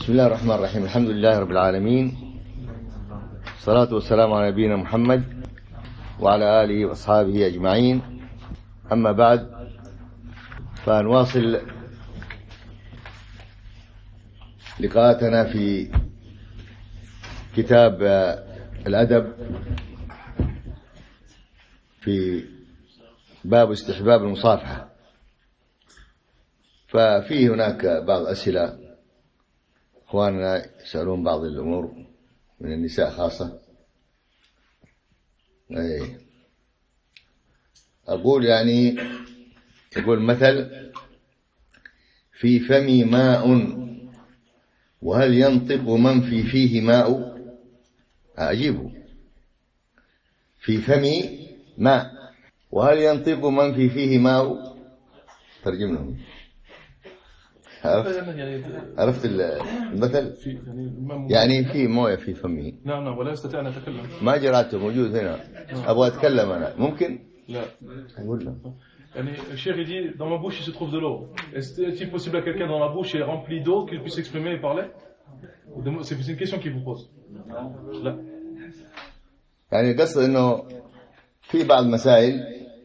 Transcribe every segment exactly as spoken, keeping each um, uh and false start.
بسم الله الرحمن الرحيم. الحمد لله رب العالمين، الصلاة والسلام على نبينا محمد وعلى آله وأصحابه أجمعين. أما بعد، فنواصل لقاءاتنا في كتاب الأدب في باب استحباب المصافحة. ففي هناك بعض أسئلة إخواننا يسألون بعض الأمور من النساء خاصة. أي أقول يعني يقول مثل: في فمي ماء وهل ينطق من في فيه ماء؟ أجيبه: في فمي ماء وهل ينطق من في فيه ماء؟ ترجم لهم. عرفت عرفت المثل؟ يعني في مويه في فمي. نعم نعم ولا يستطيع أن يتكلم. ما جراته موجود هنا. أبغى أتكلم أنا، ممكن؟ لا. أقول له. يعني الشيخ dit dans ma bouche il se trouve de l'eau. Est-il possible à quelqu'un dont la bouche est remplie d'eau qu'il puisse s'exprimer et parler? C'est une question qu'il vous pose. لا. يعني قصد إنه في بعض المسائل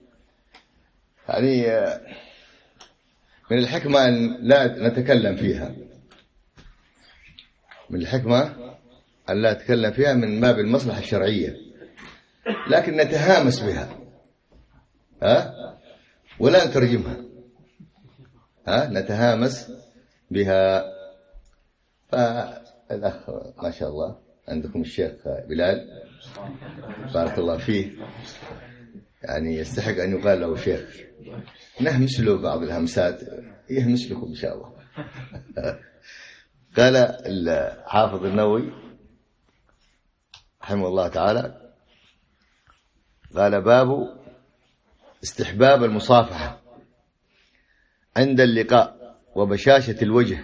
يعني من الحكمة أن لا نتكلم فيها، من الحكمة أن لا نتكلم فيها من باب المصلحة الشرعية، لكن نتهامس بها ها ولا نترجمها ها نتهامس بها. فالأخ ما شاء الله عندكم الشيخ بلال بارك الله فيه، يعني يستحق أن يقال له شيخ. نهمس له بعض الهمسات، يهمس لكم إن شاء الله. قال الحافظ النووي رحمه الله تعالى، قال: باب استحباب المصافحة عند اللقاء وبشاشة الوجه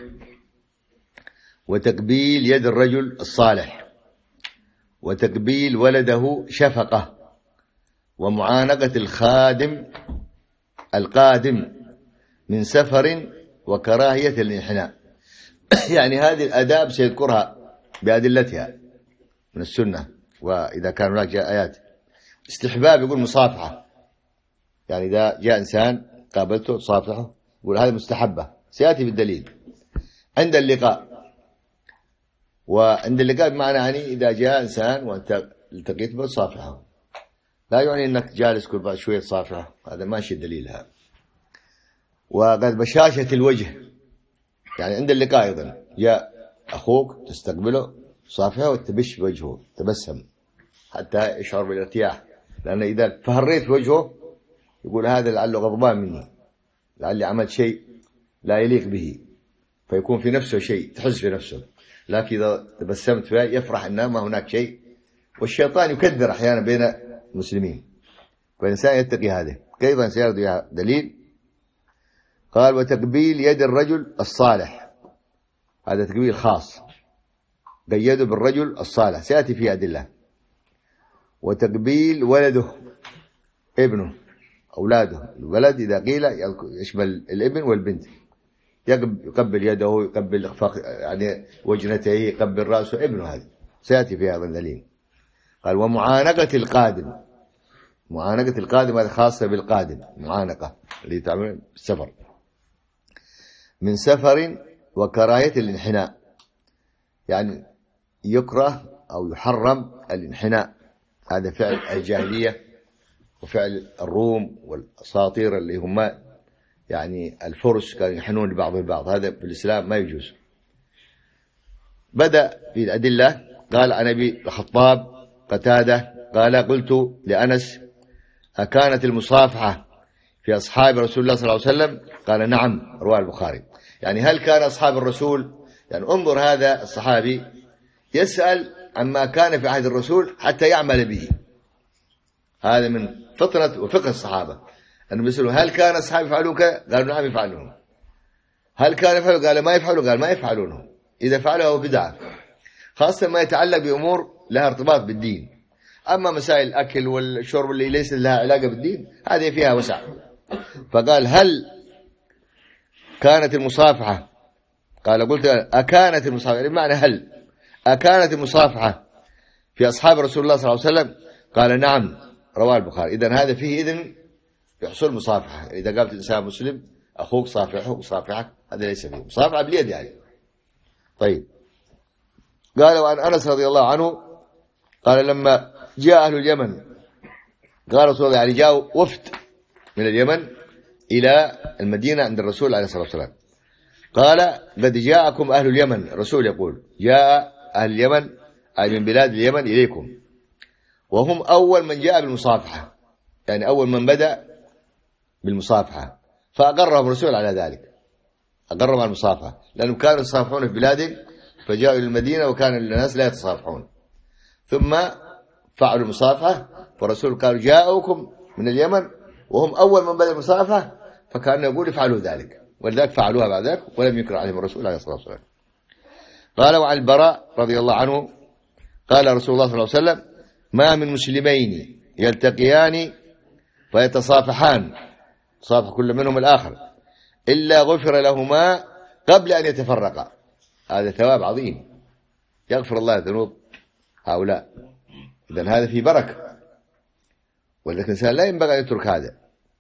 وتقبيل يد الرجل الصالح وتقبيل ولده شفقة ومعانقة الخادم القادم من سفر وكراهية الانحناء. يعني هذه الآداب سيذكرها بأدلتها من السنة، وإذا كان هناك جاء آيات. استحباب يقول مصافحة، يعني إذا جاء إنسان قابلته تصافحه يقول هذا مستحبة، سيأتي بالدليل. عند اللقاء، وعند اللقاء بمعنى يعني إذا جاء إنسان وأنت التقيت به تصافحه، لا يعني أنك جالس كل بعد شوية تصافحه، هذا ماشي الدليل هذا. وقد بشاشة الوجه، يعني عند اللقاء أيضا جاء أخوك تستقبله تصافحه وتبش بوجهه تبسم حتى يشعر بالارتياح، لأن إذا فهريت وجهه يقول هذا لعله غضبان مني، لعلي عملت شيء لا يليق به، فيكون في نفسه شيء تحس في نفسه. لكن إذا تبسمت فيه يفرح أن ما هناك شيء، والشيطان يكدر أحيانا بين المسلمين، فالإنسان يتقي هذه. أيضا سيرد دليل. قال: وتقبيل يد الرجل الصالح، هذا تقبيل خاص قيده بالرجل الصالح، سيأتي فيه أدلة. وتقبيل ولده ابنه أولاده، الولد إذا قيل يشمل الابن والبنت، يقبل يده يقبل يعني وجنته يقبل رأسه ابنه، هذا سيأتي فيه هذا الدليل. قال: ومعانقة القادم، معانقة القادم هذا خاصة بالقادم، معانقة اللي تعمل بالسفر من سفر وكراهية الانحناء، يعني يكره أو يحرم الانحناء، هذا فعل الجاهلية وفعل الروم والأساطير اللي هم يعني الفرس كانوا ينحنون لبعض البعض، هذا في الإسلام ما يجوز. بدأ في الأدلة. قال عن أبي الخطاب قتادة قال: قلت لأنس: أكانت المصافحة في أصحاب رسول الله صلى الله عليه وسلم؟ قال: نعم. رواه البخاري. يعني هل كان أصحاب الرسول، يعني انظر هذا الصحابي يسأل عما كان في عهد الرسول حتى يعمل به، هذا من فطنة وفقه الصحابة أنهم يسألوا هل كان أصحاب يفعلون كذا؟ قالوا نعم يفعلون. هل كان يفعلون؟ قال ما يفعلون؟ قال ما يفعلونه، إذا فعله هو بدعة، خاصة ما يتعلق بأمور لها ارتباط بالدين. أما مسائل الأكل والشرب اللي ليس لها علاقة بالدين هذه فيها وسع. فقال: هل كانت المصافحة قال قلت أكانت المصافحة، يعني بمعنى هل أكانت المصافحة في أصحاب رسول الله صلى الله عليه وسلم؟ قال نعم، رواه البخاري. إذن هذا فيه إذن يحصل مصافحة، يعني إذا قابلت إنسان مسلم أخوك صافحه وصافحك، هذا ليس فيه مصافحة باليد يعني. طيب، قال وعن أنس رضي الله عنه قال لما جاء أهل اليمن، قال رسول الله يعني جاءوا وفد من اليمن إلى المدينة عند الرسول عليه الصلاة والسلام، قال قد جاءكم أهل اليمن، الرسول يقول جاء أهل اليمن أي من بلاد اليمن إليكم، وهم أول من جاء بالمصافحة، يعني أول من بدأ بالمصافحة، فأقرهم الرسول على ذلك، أقرهم على المصافحة، لأنهم كانوا يتصافحون في بلادهم فجاءوا إلى المدينة وكان الناس لا يتصافحون، ثم فعلوا المصافحة، فالرسول قال جاءوكم من اليمن وهم أول من بدأ المصافحة، فكان يقول افعلوا ذلك، ولذلك فعلوها بعد ذلك ولم ينكر عليهم الرسول عليه الصلاة والسلام. قال وعن البراء رضي الله عنه قال رسول الله صلى الله عليه وسلم ما من مسلمين يلتقيان فيتصافحان، صافح كل منهم الآخر، إلا غفر لهما قبل أن يتفرقا. هذا ثواب عظيم، يغفر الله ذنوب هؤلاء، إذن هذا في بركة، ولكن الإنسان لا ينبغي أن يترك هذا.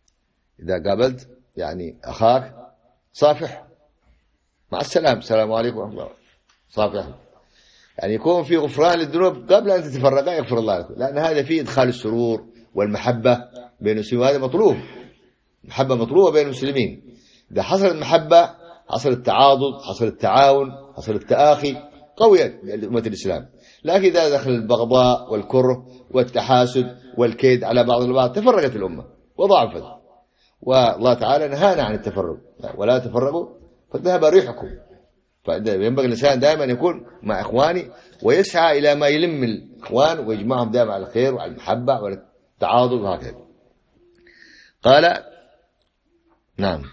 إذا قابلت يعني أخاك صافح، مع السلام، السلام عليكم ورحمة الله، صافح، يعني يكون في غفران للذنوب قبل أن تتفرقا يغفر الله لكم، لأن هذا فيه إدخال السرور والمحبة بين المسلمين، وهذا مطلوب، محبة مطلوبة بين المسلمين. إذا حصلت محبة حصل التعاضد، حصل التعاون، حصل التآخي، قوية أمة الإسلام. لكن إذا دخل البغضاء والكره والتحاسد والكيد على بعض البعض تفرقت الأمة وضعفت، والله تعالى نهانا عن التفرق، ولا تفرقوا فذهب ريحكم. فينبغي الإنسان دائما يكون مع إخواني ويسعى إلى ما يلم الإخوان ويجمعهم دائما على الخير وعلى المحبة وعلى التعاضد وهكذا. قال نعم.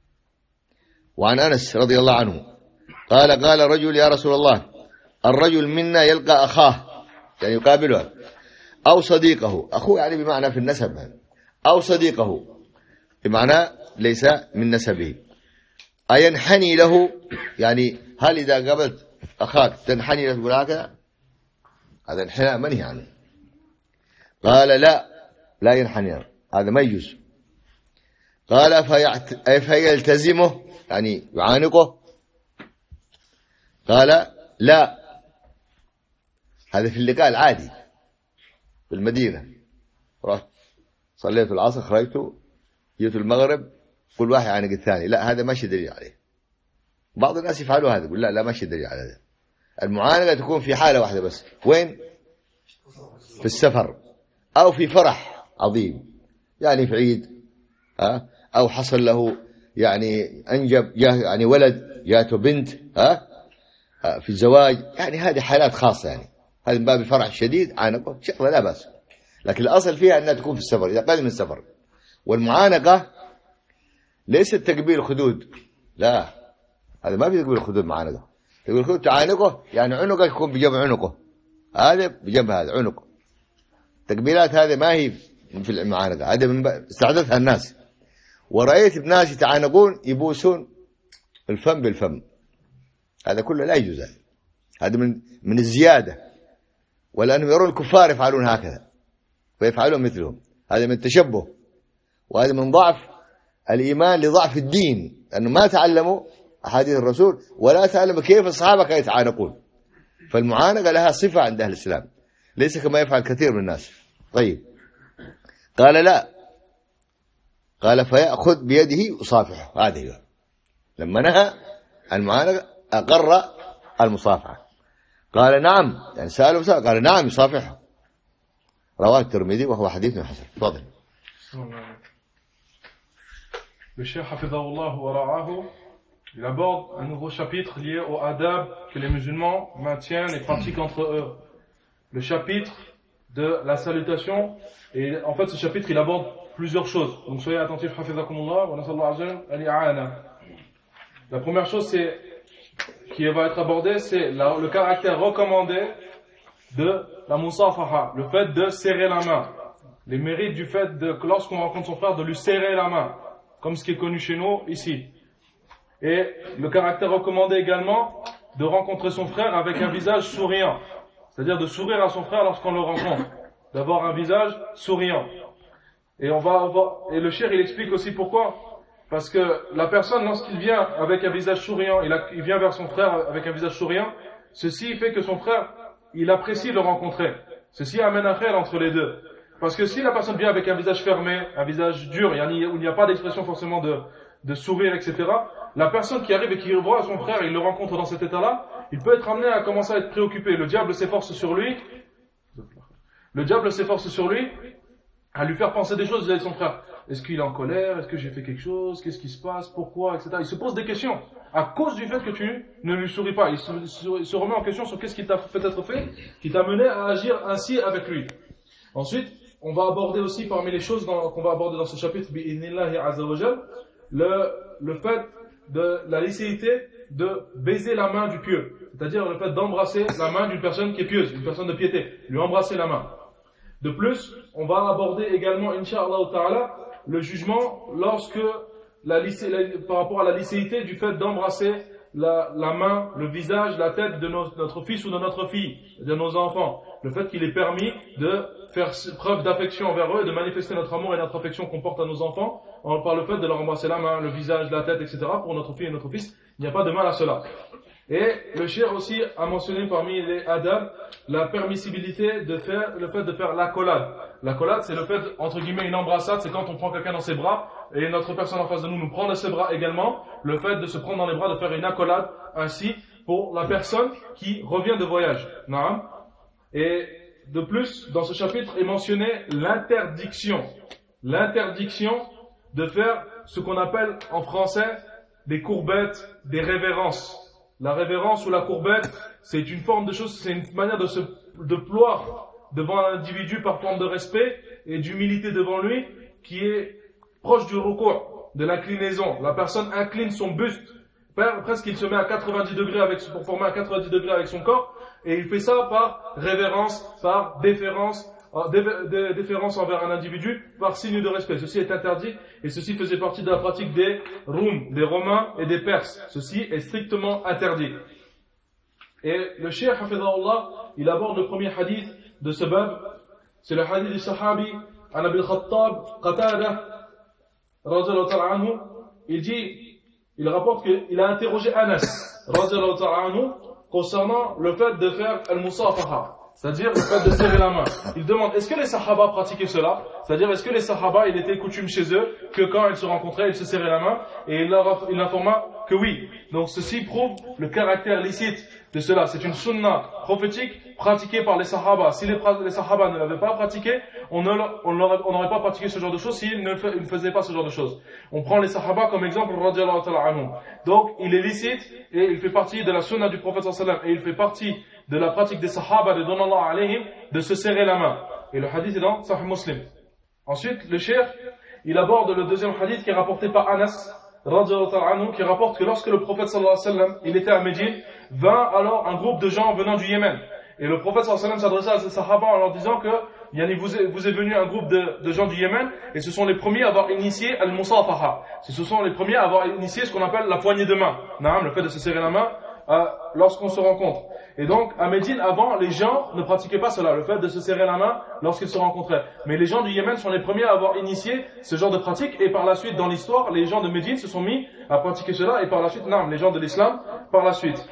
وعن أنس رضي الله عنه قال قال رجل يا رسول الله الرجل منا يلقى أخاه، يعني يقابله، أو صديقه، أخوه يعني بمعنى في النسب، أو صديقه بمعنى ليس من نسبه، أينحني له، يعني هل إذا قابلت أخاك تنحني له تقول هكذا؟ هذا انحناء منهي عنه. قال لا لا ينحني، هذا ما يجوز. قال فيعت... فيلتزمه، يعني يعانقه؟ قال لا، هذا في اللقاء العادي في المدينة، رحت صليت العصر خرجت جيت المغرب كل واحد يعانق الثاني، لا هذا ماشي دليل عليه. بعض الناس يفعلوا هذا، يقول لا لا ماشي دليل على هذا. المعانقة تكون في حالة واحدة بس، وين؟ في السفر أو في فرح عظيم، يعني في عيد، ها، أو حصل له يعني أنجب يعني ولد جاته بنت، ها، في الزواج، يعني هذه حالات خاصة، يعني هذا من باب الفرح الشديد عانقه شغلة لا بأس، لكن الأصل فيها أنها تكون في السفر إذا قدم من السفر. والمعانقة ليست تقبيل الخدود، لا هذا ما في تقبيل الخدود معانقة. تقبيل الخدود تعانقه يعني عنقه يكون بجنب عنقه، هذا بجنب هذا عنقه. التقبيلات هذه ما هي في المعانقة، هذا من استعدتها الناس. ورأيت الناس يتعانقون يبوسون الفم بالفم، هذا كله لا يجوز، هذا من من الزيادة، ولأنهم يرون الكفار يفعلون هكذا فيفعلون مثلهم، هذا من التشبه، وهذا من ضعف الإيمان لضعف الدين، لأنه ما تعلموا أحاديث الرسول ولا تعلموا كيف الصحابة كانوا يتعانقون. فالمعانقة لها صفة عند أهل الإسلام، ليس كما يفعل كثير من الناس. طيب، قال لا، قال فيأخذ بيده وصافحه، هذه لما نهى المعانقة أقر المصافحة. قال نعم، يعني سأله سأل قال نعم يصافحه، رواه الترمذي وهو حديث حسن. تفضل. Le Cheikh Hafidahullah wa Ra'ahu, il aborde un nouveau chapitre lié au adab que les musulmans maintiennent et pratiquent entre eux. Le chapitre de la salutation, et en fait ce chapitre il aborde plusieurs choses. Donc soyez attentifs, Hafidakumullah wa nasallahu azza al-i'ana. La première chose c'est qui va être abordée, c'est la, le caractère recommandé de la musafaha, le fait de serrer la main, les mérites du fait de que lorsqu'on rencontre son frère de lui serrer la main, comme ce qui est connu chez nous ici. Et le caractère recommandé également de rencontrer son frère avec un visage souriant. C'est-à-dire de sourire à son frère lorsqu'on le rencontre. D'avoir un visage souriant. Et on va avoir, et le cheikh il explique aussi pourquoi. Parce que la personne, lorsqu'il vient avec un visage souriant, il, a, il vient vers son frère avec un visage souriant, ceci fait que son frère, il apprécie de le rencontrer. Ceci amène un khayr entre les deux. Parce que si la personne vient avec un visage fermé, un visage dur, où il n'y a pas d'expression forcément de, de sourire, et cetera, la personne qui arrive et qui voit son frère et il le rencontre dans cet état-là, il peut être amené à commencer à être préoccupé. Le diable s'efforce sur lui, le diable s'efforce sur lui, à lui faire penser des choses vis-à-vis de son frère. Est-ce qu'il est en colère? Est-ce que j'ai fait quelque chose? Qu'est-ce qui se passe? Pourquoi? Etc. Il se pose des questions à cause du fait que tu ne lui souris pas. Il se, se, se remet en question sur qu'est-ce qui t'a peut-être fait, qui t'a mené à agir ainsi avec lui. Ensuite, on va aborder aussi parmi les choses dans, qu'on va aborder dans ce chapitre, bi'idhnillahi azza wa jal, le, le fait de la licéité de baiser la main du pieux. C'est-à-dire le fait d'embrasser la main d'une personne qui est pieuse, une personne de piété. Lui embrasser la main. De plus, on va aborder également, incha'Allah ta'ala, le jugement lorsque la lycée, la, par rapport à la licéité du fait d'embrasser la, la main, le visage, la tête de nos, notre fils ou de notre fille, de nos enfants. Le fait qu'il est permis de faire preuve d'affection envers eux et de manifester notre amour et notre affection qu'on porte à nos enfants par le fait de leur embrasser la main, le visage, la tête, et cetera. Pour notre fille et notre fils, il n'y a pas de mal à cela. Et le cheikh aussi a mentionné parmi les adab la permissibilité de faire, le fait de faire l'accolade. L'accolade, c'est le fait, entre guillemets, une embrassade, c'est quand on prend quelqu'un dans ses bras et notre personne en face de nous nous prend dans ses bras également. Le fait de se prendre dans les bras, de faire une accolade ainsi pour la personne qui revient de voyage. Naam. Et de plus, dans ce chapitre est mentionné l'interdiction. L'interdiction de faire ce qu'on appelle en français des courbettes, des révérences. La révérence ou la courbette, c'est une forme de chose, c'est une manière de se, de ploir devant un individu par forme de respect et d'humilité devant lui, qui est proche du ruku', de l'inclinaison. La personne incline son buste, presque il se met à quatre-vingt-dix degrés avec, pour former à quatre-vingt-dix degrés avec son corps, et il fait ça par révérence, par déférence, déférence envers un individu, par signe de respect. Ceci est interdit, et ceci faisait partie de la pratique des Roums, des Romains et des Perses. Ceci est strictement interdit. Et le cheikh, hafidhahullah, il aborde le premier hadith de ce bab. C'est le hadith du sahabi, an Abi al-Khattab, Qatada, radiyallahu ta'ala anhu. Il dit, il rapporte qu'il a interrogé Anas, radiyallahu ta'ala anhu, concernant le fait de faire al-musafaha. C'est-à-dire le fait de serrer la main. Il demande, est-ce que les sahaba pratiquaient cela? C'est-à-dire, est-ce que les sahaba, il était coutume chez eux que quand ils se rencontraient, ils se serraient la main? Et il leur il informa que oui. Donc ceci prouve le caractère licite de cela. C'est une sunna prophétique pratiquée par les sahaba. Si les, les sahaba ne l'avaient pas pratiqué, on n'aurait pas pratiqué ce genre de choses s'ils ne, ne faisaient pas ce genre de choses. On prend les sahaba comme exemple, radiyallahu ta'ala anhum. Donc il est licite et il fait partie de la sunna du prophète sallallahu alayhi wa sallam. Et il fait partie de la pratique des sahaba, de donallahu alayhim, de se serrer la main. Et le hadith est dans Sahih Muslim. Ensuite, le cheikh, il aborde le deuxième hadith qui est rapporté par Anas, radiyallahu ta'ala anhu, qui rapporte que lorsque le prophète sallallahu alayhi wa sallam, il était à Médine, vint alors un groupe de gens venant du Yémen. Et le prophète sallallahu alayhi wa sallam s'adressa à ses sahaba en leur disant que, yani, vous est, vous est venu un groupe de, de gens du Yémen, et ce sont les premiers à avoir initié al-musafaha. Ce sont les premiers à avoir initié ce qu'on appelle la poignée de main. Naam, le fait de se serrer la main, euh, lorsqu'on se rencontre. Et donc, à Médine, avant, les gens ne pratiquaient pas cela, le fait de se serrer la main lorsqu'ils se rencontraient. Mais les gens du Yémen sont les premiers à avoir initié ce genre de pratique, et par la suite, dans l'histoire, les gens de Médine se sont mis à pratiquer cela, et par la suite, non, les gens de l'islam, par la suite.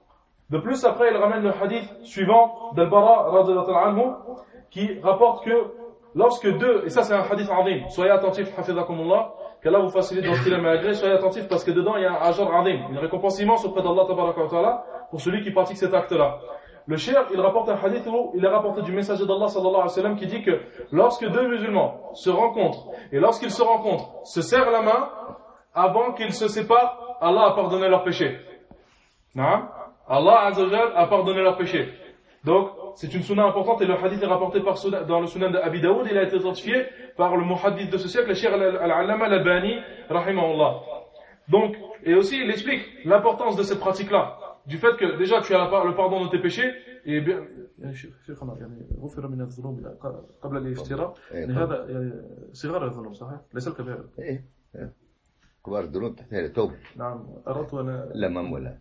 De plus, après, il ramène le hadith suivant d'Al-Bara, radiyallahu anhu, qui rapporte que lorsque deux, et ça c'est un hadith azim, soyez attentifs, hafidhakumullah, qu'Allah vous facilite dans ce qu'il a malgré, soyez attentifs parce que dedans il y a un ajr azim, une récompense immense auprès d'Allah tabaraka wa ta'ala pour celui qui pratique cet acte-là. Le cheikh, il rapporte un hadith où il est rapporté du messager d'Allah sallallahu alayhi wa sallam qui dit que lorsque deux musulmans se rencontrent, et lorsqu'ils se rencontrent, se serrent la main, avant qu'ils se séparent, Allah a pardonné leurs péchés. Non? Allah azza wa jal a pardonné leurs péchés. Donc, c'est une sunna importante et le hadith est rapporté par, dans le sunan d'Abi Daoud. Il a été identifié par le muhaddith de ce siècle, le cheikh al-Allama al-Albani, rahimahullah. Donc, et aussi, il explique l'importance de cette pratique-là. Du fait que, déjà, tu as le pardon de tes péchés, et bien, شيخنا يعني غفر من الذنوب قبل الافتراء هذا صغار الذنوب صحيح ليس الكبائر. كبار الذنوب تحتاج توبة. نعم أردت أن لا مم ولا.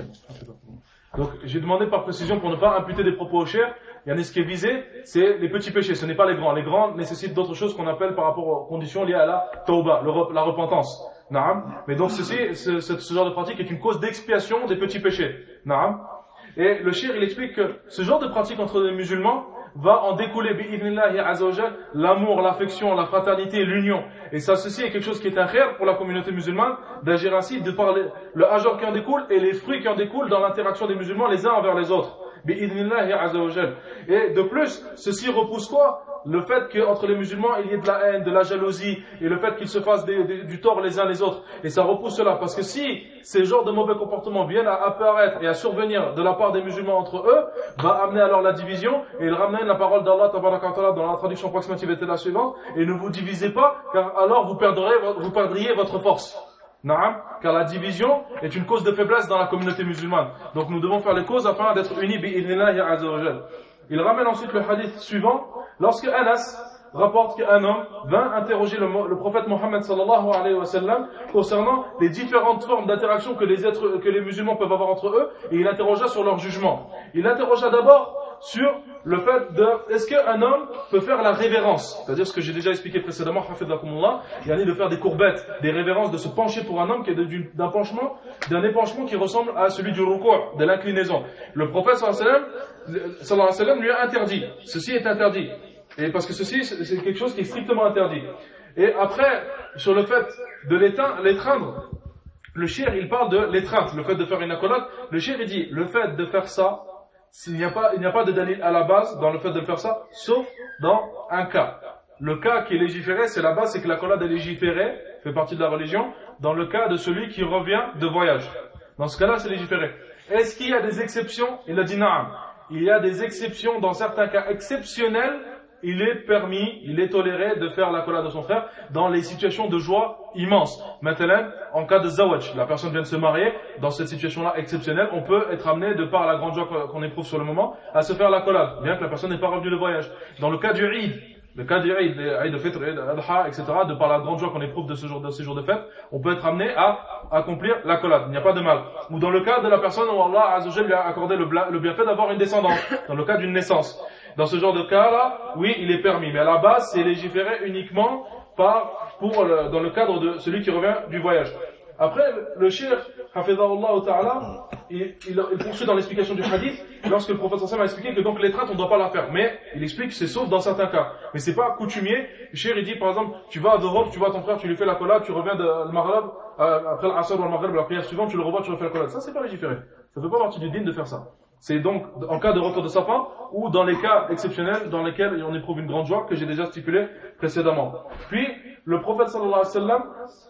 Donc j'ai demandé par précision pour ne pas imputer des propos au cher. Il y a ce qui est visé, c'est les petits péchés, ce n'est pas les grands. Les grands nécessitent d'autres choses qu'on appelle par rapport aux conditions liées à la tauba, la repentance. Naam. Mais donc ceci, ce, ce, ce genre de pratique est une cause d'expiation des petits péchés. Naam. Et le shir, il explique que ce genre de pratique entre les musulmans va en découler bi'idhnillahi azza wa jal l'amour, l'affection, la fraternité, l'union. Et ça, ceci est quelque chose qui est un khair pour la communauté musulmane d'agir ainsi, de parler le ajor qui en découle et les fruits qui en découlent dans l'interaction des musulmans les uns envers les autres. Bi'idhnillahi azza wa jal. Et de plus, ceci repousse quoi? Le fait qu'entre les musulmans il y ait de la haine, de la jalousie et le fait qu'ils se fassent des, des, du tort les uns les autres. Et ça repousse cela parce que si ces genres de mauvais comportements viennent à apparaître et à survenir de la part des musulmans entre eux, va amener alors la division et il ramène la parole d'Allah tabaraka wa ta'ala dans la traduction approximative était la suivante: et ne vous divisez pas car alors vous perdrez, vous perdriez votre force. Naam, car la division est une cause de faiblesse dans la communauté musulmane. Donc nous devons faire les causes afin d'être unis bi'idhnillahi azza wa jal. Il ramène ensuite le hadith suivant. Lorsque Anas rapporte qu'un homme vint interroger le, le prophète Mohammed sallallahu alayhi wa sallam concernant les différentes formes d'interaction que les êtres, que les musulmans peuvent avoir entre eux, et il interrogea sur leur jugement. Il interrogea d'abord sur le fait de, est-ce qu'un homme peut faire la révérence, c'est-à-dire ce que j'ai déjà expliqué précédemment, hafidhakumullah, il y a de faire des courbettes, des révérences, de se pencher pour un homme qui est d'un penchement, d'un épanchement qui ressemble à celui du ruku', de l'inclinaison. Le prophète sallallahu alayhi wa sallam lui a interdit, ceci est interdit. Et parce que ceci, c'est quelque chose qui est strictement interdit. Et après, sur le fait de l'étreindre, le shir, il parle de l'étreinte, le fait de faire une accolade. Le shir, il dit, le fait de faire ça, il n'y a pas, il n'y a pas de dalil à la base dans le fait de faire ça, sauf dans un cas. Le cas qui est légiféré, c'est la base, c'est que l'accolade est légiférée, fait partie de la religion, dans le cas de celui qui revient de voyage. Dans ce cas-là, c'est légiféré. Est-ce qu'il y a des exceptions? Il a dit naam. Il y a des exceptions dans certains cas exceptionnels. Il est permis, il est toléré de faire l'accolade de son frère dans les situations de joie immenses. Maintenant, en cas de zawaj, la personne vient de se marier, dans cette situation-là exceptionnelle, on peut être amené, de par la grande joie qu'on éprouve sur le moment, à se faire l'accolade, bien que la personne n'est pas revenue de voyage. Dans le cas du Eid, le cas du Eid, Eid de Fitr, Eid Adha, et cetera, de par la grande joie qu'on éprouve de ce jour de ces jours de fête, on peut être amené à accomplir l'accolade. Il n'y a pas de mal. Ou dans le cas de la personne où Allah Azza wa Jalla lui a accordé le, le bienfait d'avoir une descendance, dans le cas d'une naissance. Dans ce genre de cas-là, oui, il est permis. Mais à la base, c'est légiféré uniquement par, pour le, dans le cadre de celui qui revient du voyage. Après, le shir, hafidhahullah ta'ala, il, il, il poursuit dans l'explication du hadith, lorsque le prophète sallallahu alayhi wa sallam a expliqué que donc l'étreinte, on ne doit pas la faire. Mais il explique que c'est sauf dans certains cas. Mais c'est pas coutumier. Le shir, il dit, par exemple, tu vas à Europe, tu vois ton frère, tu lui fais l'accolade, tu reviens de Maghreb, euh, après l'Asr ou le Maghreb, la prière suivante, tu le revois, tu refais l'accolade. Ça, c'est pas légiféré. Ça fait pas partie du din de faire ça. C'est donc en cas de retour de sapin ou dans les cas exceptionnels dans lesquels on éprouve une grande joie que j'ai déjà stipulé précédemment. Puis, le prophète sallallahu alayhi wa sallam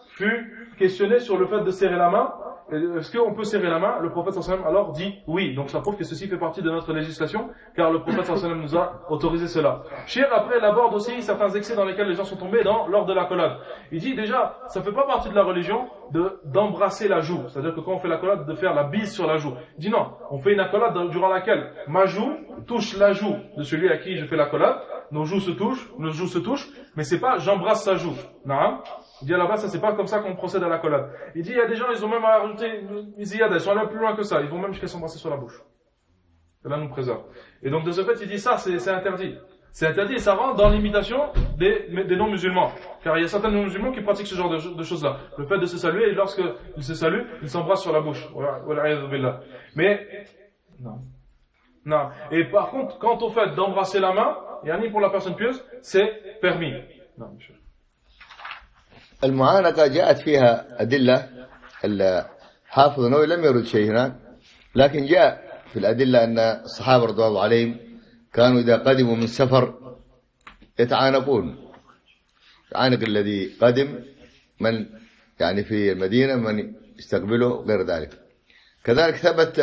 fut questionné sur le fait de serrer la main. Est-ce qu'on peut serrer la main? Le prophète sallallahu alayhi wa sallam alors dit oui. Donc ça prouve que ceci fait partie de notre législation car le prophète sallallahu alayhi wa sallam nous a autorisé cela. Shir après il aborde aussi certains excès dans lesquels les gens sont tombés dans, lors de l'accolade. Il dit déjà, ça fait pas partie de la religion de d'embrasser la joue. C'est-à-dire que quand on fait l'accolade, de faire la bise sur la joue. Il dit non, on fait une accolade durant laquelle ma joue touche la joue de celui à qui je fais l'accolade. Nos joues se touchent, nos joues se touchent, mais c'est pas j'embrasse sa joue. Non. Il dit à la base, ça c'est pas comme ça qu'on procède à l'accolade. Il dit, il y a des gens, ils ont même rajouté une ziyada, ils sont allés plus loin que ça, ils vont même jusqu'à s'embrasser sur la bouche. Cela nous préserve. Et donc de ce fait, il dit ça, c'est interdit. C'est interdit et ça rentre dans l'imitation des, des non-musulmans. Car il y a certains non-musulmans qui pratiquent ce genre de, de choses-là. Le fait de se saluer, et lorsqu'ils se saluent, ils s'embrassent sur la bouche. Mais, non. Non. Et par contre, quant au fait d'embrasser la main, il y a ni pour la personne pieuse, c'est permis. Non, monsieur. المعانقة جاءت فيها أدلة. الحافظ النووي لم يرد شيء هناك، لكن جاء في الأدلة أن الصحابة رضي الله عليهم كانوا إذا قدموا من سفر يتعانقون، يعانق الذي قدم من يعني في المدينة من يستقبله غير ذلك. كذلك ثبت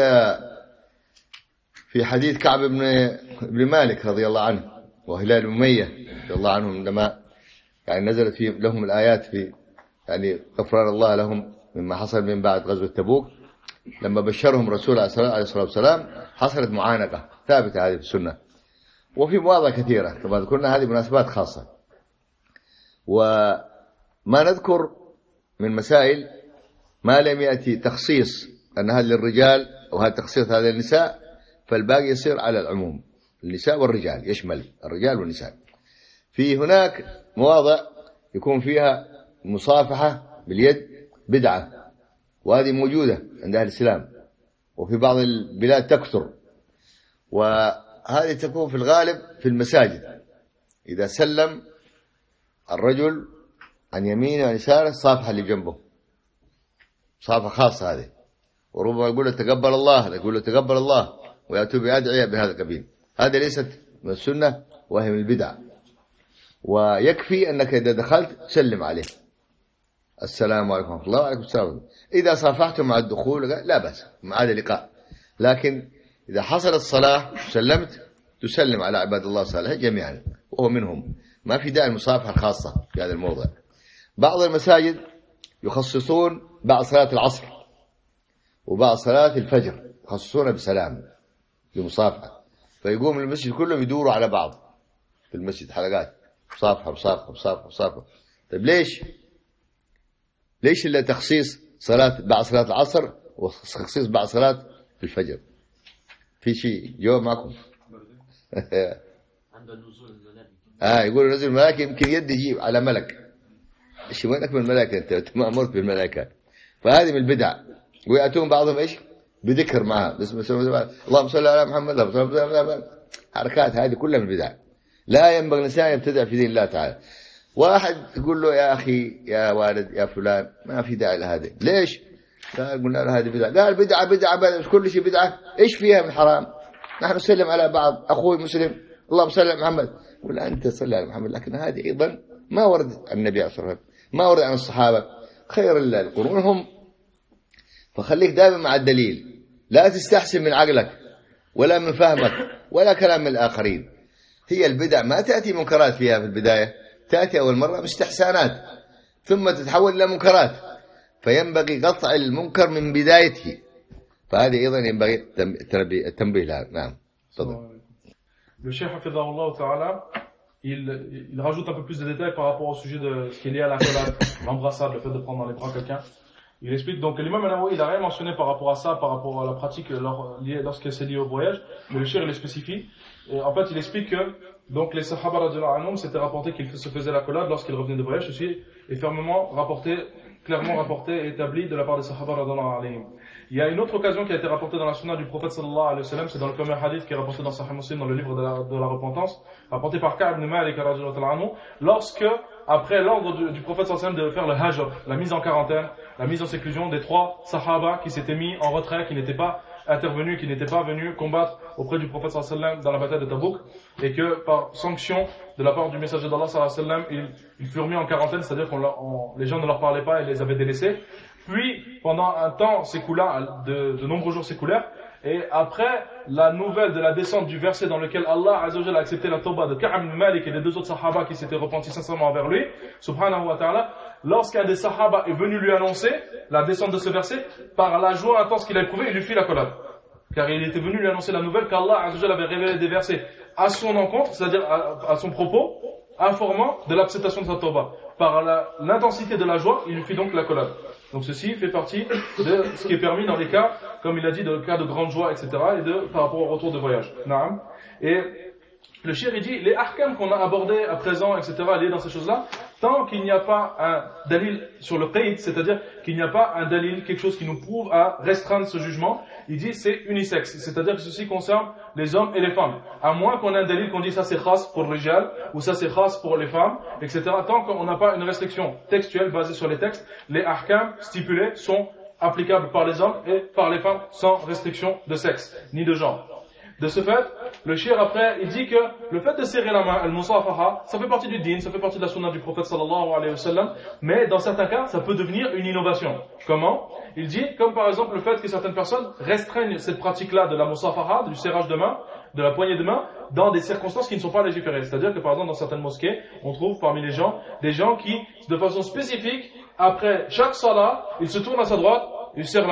في حديث كعب بن بن مالك رضي الله عنه وهلال بن أمية رضي الله عنهم عندما يعني نزلت في لهم الآيات في يعني غفران الله لهم مما حصل من بعد غزوة تبوك، لما بشرهم رسول عليه الصلاة والسلام حصلت معانقة ثابتة هذه في السنة وفي مواضع كثيرة. طبعا ذكرنا هذه مناسبات خاصة وما نذكر من مسائل ما لم يأتي تخصيص أن هذا للرجال وهذا تخصيص هذا للنساء، فالباقي يصير على العموم، النساء والرجال، يشمل الرجال والنساء. في هناك مواضع يكون فيها مصافحة باليد بدعة، وهذه موجودة عند أهل الإسلام، وفي بعض البلاد تكثر، وهذه تكون في الغالب في المساجد. إذا سلم الرجل عن يمينه وعن يساره صافحة اللي جنبه، صافحة خاصة هذه، وربما يقول له تقبل الله، يقول له تقبل الله، ويأتوا بأدعية بهذا القبيل. هذه ليست من السنة وهي من البدع. ويكفي أنك إذا دخلت تسلم عليه، السلام عليكم ورحمة الله وعليكم السلام. إذا صافحته مع الدخول لا بأس، مع هذا اللقاء. لكن إذا حصلت الصلاة وسلمت تسلم على عباد الله الصالحين جميعا وهو منهم، ما في داعي المصافحة الخاصة في هذا الموضع. بعض المساجد يخصصون بعد صلاة العصر وبعد صلاة الفجر يخصصون بسلام بمصافحة، فيقوم المسجد كلهم يدوروا على بعض في المسجد حلقات مصافحة مصافحة مصافحة مصافحة. طيب ليش؟ ليش إلا تخصيص صلاة بعد صلاة العصر وتخصيص بعد صلاة الفجر؟ في شيء جواب معكم؟ عند النزول الملائكة. آه يقولوا نزل الملائكة، يمكن يد يجيب على ملك. إيش وينك من الملائكة؟ أنت أنت ما أمرت بالملائكة. فهذه من البدع. ويأتون بعضهم إيش؟ بذكر معها بسم الله اللهم صل على محمد، اللهم صل على محمد. حركات هذه كلها من البدع. لا ينبغي الإنسان يبتدع في دين الله تعالى. واحد يقول له يا أخي يا والد يا فلان ما في داعي لهذه، ليش؟ قال قلنا له هذه بدعة. قال بدعة بدعة بدعة كل شيء بدعة، إيش فيها من حرام؟ نحن نسلم على بعض، أخوي مسلم اللهم صل على محمد، ولا أنت صل على محمد. لكن هذه أيضا ما ورد عن النبي صلى الله عليه وسلم، ما ورد عن الصحابة خير القرون هم. فخليك دائما مع الدليل، لا تستحسن من عقلك ولا من فهمك ولا كلام من الآخرين. هي البدع ما تأتي منكرات فيها في البداية، تأتي أول مرة باستحسانات ثم تتحول إلى منكرات، فينبغي قطع المنكر من بدايته. فهذه أيضا ينبغي التنبيه لها. نعم تفضل. Le Cheikh Hafidahullah Ta'ala, il, il rajoute un peu plus de détails par rapport au sujet de ce qui est lié à la collade, l'embrassade, le fait de prendre dans les bras quelqu'un. Il explique donc que l'imam An-Nawawi, il a rien mentionné par rapport à ça, par rapport à la pratique lorsque c'est lié au voyage, mais le Cheikh il le spécifie. Et en fait, il explique que donc les Sahaba radhiyallahu anhum, c'était rapporté qu'ils se faisaient la collade lorsqu'ils revenaient de voyage. Ceci est fermement rapporté, clairement rapporté et établi de la part des Sahaba radhiyallahu anhum. Il y a une autre occasion qui a été rapportée dans la sunna du prophète sallallahu alayhi wa sallam, c'est dans le fameux hadith qui est rapporté dans Sahih Muslim, dans le livre de la, de la repentance, rapporté par Ka'b ibn Malik radhiyallahu anhu, lorsque, après l'ordre du, du prophète sallallahu alayhi wa sallam de faire le hajr, la mise en quarantaine, la mise en séclusion des trois sahaba qui s'étaient mis en retrait, qui n'étaient pas intervenus, qui n'étaient pas venus combattre auprès du prophète sallallahu alayhi wa sallam dans la bataille de Tabouk, et que par sanction de la part du messager d'Allah sallallahu alayhi wa sallam, ils, ils furent mis en quarantaine, c'est-à-dire que les gens ne leur parlaient pas et les avaient délaissés. Puis, pendant un temps s'écoula, de, de nombreux jours s'écoulèrent, et après la nouvelle de la descente du verset dans lequel Allah Azza wa Jalla a accepté la tawbah de Ka'b ibn Malik et des deux autres sahaba qui s'étaient repentis sincèrement envers lui, subhanahu wa ta'ala, lorsqu'un des sahaba est venu lui annoncer la descente de ce verset, par la joie intense qu'il a éprouvée, il lui fit l'accolade. Car il était venu lui annoncer la nouvelle qu'Allah Azza wa Jalla avait révélé des versets à son encontre, c'est-à-dire à, à son propos, informant de l'acceptation de sa tawbah. Par l'intensité de la joie, il lui fit donc l'accolade. Donc ceci fait partie de ce qui est permis dans les cas, comme il a dit, de cas de grande joie, et cetera, et de par rapport au retour de voyage. Naam. Et le shir il dit, les ahkam qu'on a abordés à présent, et cetera, liés dans ces choses-là, tant qu'il n'y a pas un dalil sur le qayd, c'est-à-dire qu'il n'y a pas un dalil, quelque chose qui nous prouve à restreindre ce jugement, il dit c'est unisexe, c'est-à-dire que ceci concerne les hommes et les femmes. À moins qu'on ait un dalil qu'on dit ça c'est khas pour le rijal, ou ça c'est khas pour les femmes, et cetera. Tant qu'on n'a pas une restriction textuelle basée sur les textes, les ahkam stipulés sont applicables par les hommes et par les femmes sans restriction de sexe, ni de genre. De ce fait, le shir après, il dit que le fait de serrer la main, al-musafaha, ça fait partie du din, ça fait partie de la sunna du prophète sallallahu alayhi wa sallam, mais dans certains cas, ça peut devenir une innovation. Comment? Il dit, comme par exemple le fait que certaines personnes restreignent cette pratique-là de la musafaha, du serrage de main, de la poignée de main, dans des circonstances qui ne sont pas légiférées. C'est-à-dire que par exemple dans certaines mosquées, on trouve parmi les gens, des gens qui, de façon spécifique, après chaque salat, ils se tournent à sa droite, ils serrent la main,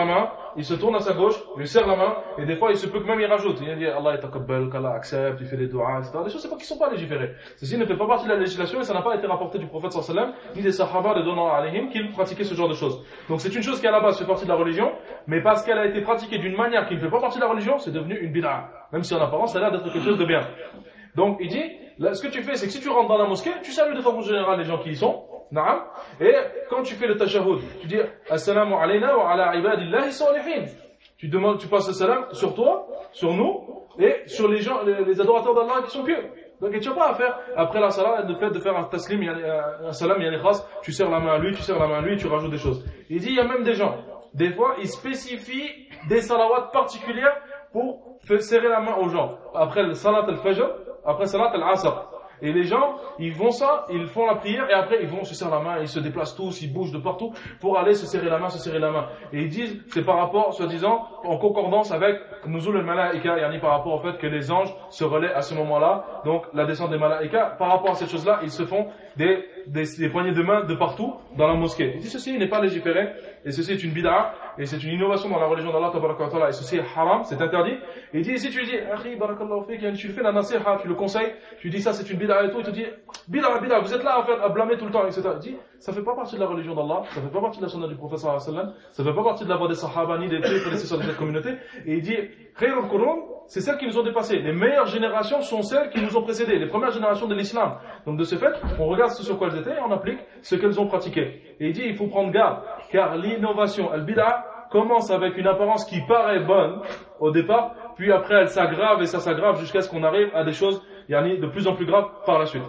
il se tourne à sa gauche, il lui serre la main, et des fois il se peut que même il rajoute. Il dit Allah est taqabbal, qu'Allah accepte, il fait des doigts, et cetera. Des choses c'est pas, qui ne sont pas légiférées. Ceci ne fait pas partie de la législation et ça n'a pas été rapporté du prophète sallallahu alayhi wa sallam, ni des sahaba de donnant alayhim qu'ils pratiquaient ce genre de choses. Donc c'est une chose qui à la base fait partie de la religion, mais parce qu'elle a été pratiquée d'une manière qui ne fait pas partie de la religion, c'est devenu une bid'a. Même si en apparence ça a l'air d'être quelque chose de bien. Donc il dit, là, ce que tu fais c'est que si tu rentres dans la mosquée, tu salues de façon générale les gens qui y sont. Naam. Et quand tu fais le tashahhud, tu dis Assalamu alayna wa ala ibadillahi salihin. Tu demandes, tu passes le salam sur toi, sur nous, et sur les gens, les, les adorateurs d'Allah qui sont pieux. Donc tu n'as pas à faire, après la salat, le fait de faire un taslim, un salam, yani khas, tu serres la main à lui, tu serres la main à lui, tu rajoutes des choses. Il dit, il y a même des gens, des fois, ils spécifient des salawats particulières pour faire serrer la main aux gens. Après le salat al-fajr, après le salat al-asr. Et les gens, ils vont ça, ils font la prière et après ils vont se serrer la main, ils se déplacent tous, ils bougent de partout pour aller se serrer la main, se serrer la main. Et ils disent, c'est par rapport, soi-disant, en concordance avec Nuzul al-Malaika, yani par rapport au fait que les anges se relaient à ce moment-là, donc la descente des Malaika, par rapport à cette chose-là, ils se font des, des, des poignées de main de partout dans la mosquée. Ils disent, ceci n'est pas légiféré, et ceci est une bid'a, et c'est une innovation dans la religion d'Allah, tabaraka wa ta'ala, et ceci est haram, c'est interdit. Et il dit, si tu lui dis, Akhi, barakallahu fik, tu lui fais la nasiha, tu le conseilles, tu lui dis ça, c'est une bid'a et tout, il te dit, bid'a, bid'a, vous êtes là à faire, à blâmer tout le temps, et cetera. Il dit, ça fait pas partie de la religion d'Allah, ça fait pas partie de la sunna du prophète sallallahu alayhi wa sallam, ça fait pas partie de la voie des sahaba, ni des prédécesseurs de cette communauté. Et il dit, khayrul qurun, c'est celles qui nous ont dépassés. Les meilleures générations sont celles qui nous ont précédés, les premières générations de l'islam. Donc de ce fait, on regarde ce sur quoi elles étaient et on applique ce qu'elles ont pratiqué. Et il dit, il faut prendre garde, car l'innovation, al-bid'a, commence avec une apparence qui paraît bonne au départ, puis après elle s'aggrave et ça s'aggrave jusqu'à ce qu'on arrive à des choses yani, de plus en plus graves par la suite.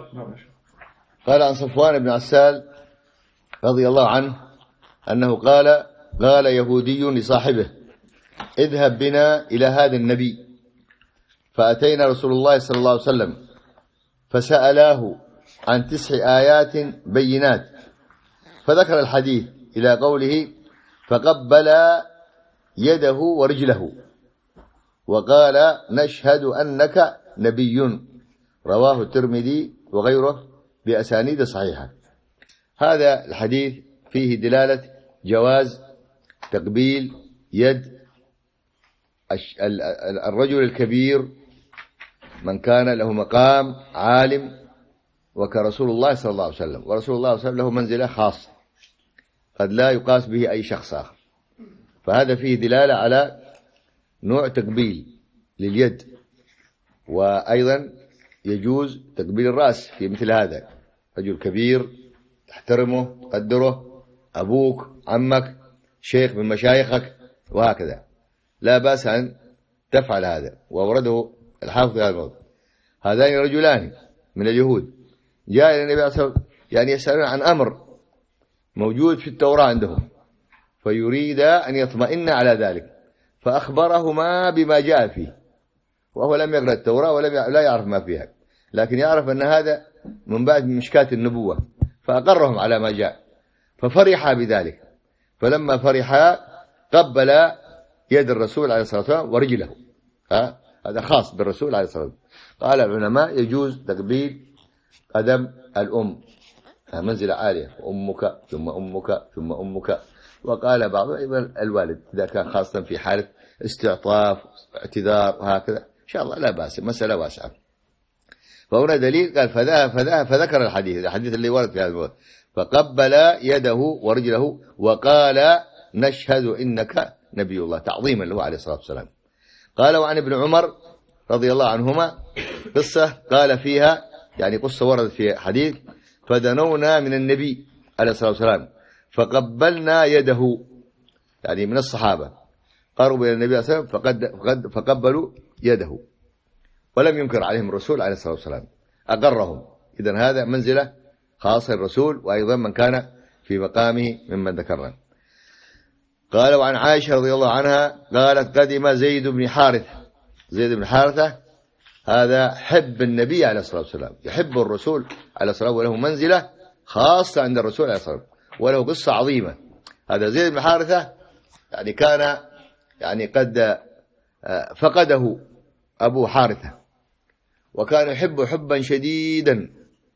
قال عن صفوان بن عسال رضي الله عنه أنه قال قال يهودي لصاحبه اذهب بنا إلى هذا النبي فأتينا رسول الله صلى الله عليه وسلم فسألاه عن تسع آيات بينات فذكر الحديث إلى قوله فقبل يده ورجله وقال نشهد أنك نبي رواه الترمذي وغيره بأسانيد صحيحة. هذا الحديث فيه دلالة جواز تقبيل يد الرجل الكبير من كان له مقام عالم وكرسول الله صلى الله عليه وسلم، ورسول الله صلى الله عليه وسلم له منزلة خاصة قد لا يقاس به أي شخص آخر. فهذا فيه دلالة على نوع تقبيل لليد، وأيضا يجوز تقبيل الرأس في مثل هذا. رجل كبير تحترمه تقدره، أبوك، عمك، شيخ من مشايخك، وهكذا لا بأس أن تفعل هذا. وأورده الحافظ في هذا الموضوع. هذان رجلان من اليهود جاء إلى النبي صلى الله عليه وسلم يعني يسألون عن أمر موجود في التوراة عندهم، فيريد أن يطمئن على ذلك، فأخبرهما بما جاء فيه، وهو لم يقرأ التوراة ولم لا يعرف ما فيها، لكن يعرف أن هذا من بعد مشكاة النبوة، فأقرهم على ما جاء، ففرحا بذلك. فلما فرحا قبل يد الرسول عليه الصلاة والسلام ورجله. هذا خاص بالرسول عليه الصلاة والسلام. قال العلماء يجوز تقبيل قدم الأم، منزلة عالية، أمك ثم أمك ثم أمك. وقال بعضهم الوالد إذا كان خاصة في حالة استعطاف اعتذار وهكذا إن شاء الله لا بأس، مسألة واسعة. فهنا دليل قال فذهب فذهب فذكر الحديث الحديث اللي ورد في هذا الموضوع، فقبل يده ورجله وقال نشهد إنك نبي الله، تعظيما له عليه الصلاة والسلام. قال وعن ابن عمر رضي الله عنهما قصة قال فيها يعني قصة وردت في حديث فدنونا من النبي عليه الصلاة والسلام فقبلنا يده، يعني من الصحابة قربوا إلى النبي صلى الله عليه وسلم فقد فقبلوا يده ولم ينكر عليهم الرسول عليه الصلاة والسلام، أقرهم. إذن هذا منزلة خاصة الرسول وأيضا من كان في مقامه ممن ذكرنا. قال وعن عائشة رضي الله عنها قالت قدم زيد بن حارثة، زيد بن حارثة هذا حب النبي عليه الصلاة والسلام، يحب الرسول عليه الصلاة والسلام، وله منزلة خاصة عند الرسول عليه الصلاة والسلام، وله قصة عظيمة. هذا زيد بن حارثة يعني كان يعني قد فقده أبو حارثة وكان يحب حبا شديدا،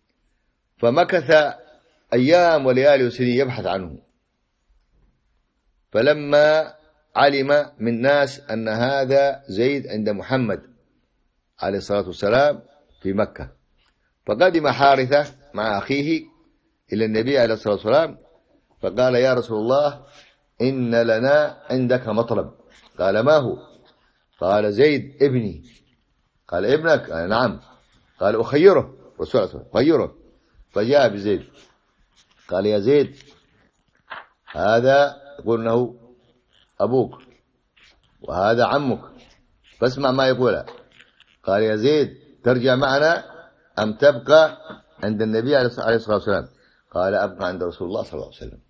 فمكث أيام وليالي وسنين يبحث عنه، فلما علم من ناس أن هذا زيد عند محمد عليه الصلاة والسلام في مكة، فقدم حارثة مع أخيه إلى النبي عليه الصلاة والسلام فقال: يا رسول الله، إن لنا عندك مطلب. قال: ما هو؟ قال: زيد ابني. قال: ابنك؟ قال: نعم. قال: أخيره. رسول الله خيره، فجاء بزيد قال: يا زيد، هذا يقول أنه أبوك وهذا عمك، فاسمع ما يقوله. قال: يا زيد، ترجع معنا أم تبقى عند النبي عليه الصلاة والسلام؟ قال: أبقى عند رسول الله صلى الله عليه وسلم.